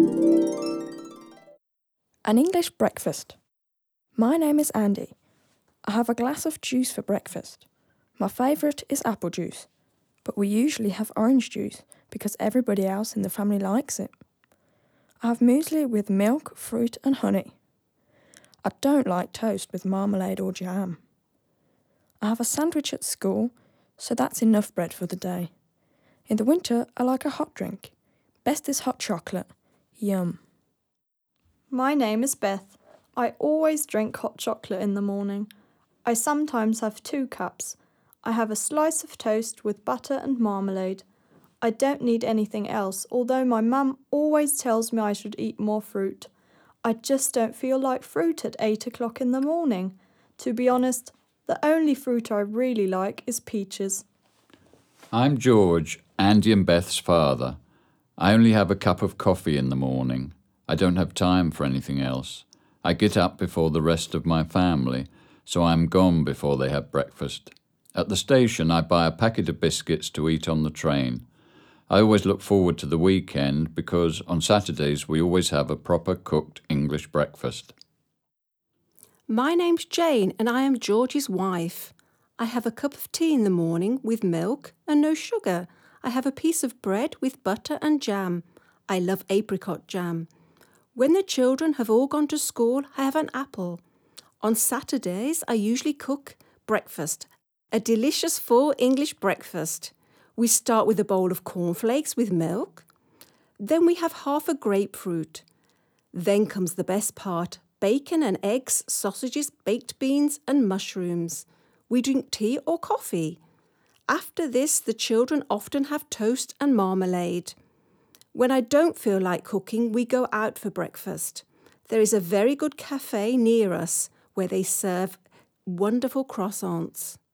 An English breakfast. My name is Andy. I have a glass of juice for breakfast. My favourite is apple juice, but we usually have orange juice because everybody else in the family likes it. I have muesli with milk, fruit and honey. I don't like toast with marmalade or jam. I have a sandwich at school, so that's enough bread for the day. In the winter, I like a hot drink. Best is hot chocolate. Yum. My name is Beth. I always drink hot chocolate in the morning. I sometimes have 2 cups. I have a slice of toast with butter and marmalade. I don't need anything else, although my mum always tells me I should eat more fruit. I just don't feel like fruit at 8 o'clock in the morning. To be honest, the only fruit I really like is peaches. I'm George, Andy and Beth's father. I only have a cup of coffee in the morning. I don't have time for anything else. I get up before the rest of my family, so I'm gone before they have breakfast. At the station, I buy a packet of biscuits to eat on the train. I always look forward to the weekend because on Saturdays we always have a proper cooked English breakfast. My name's Jane and I am George's wife. I have a cup of tea in the morning with milk and no sugar. I have a piece of bread with butter and jam. I love apricot jam. When the children have all gone to school, I have an apple. On Saturdays, I usually cook breakfast, a delicious full English breakfast. We start with a bowl of cornflakes with milk. Then we have half a grapefruit. Then comes the best part, bacon and eggs, sausages, baked beans and mushrooms. We drink tea or coffee. After this, the children often have toast and marmalade. When I don't feel like cooking, we go out for breakfast. There is a very good cafe near us where they serve wonderful croissants.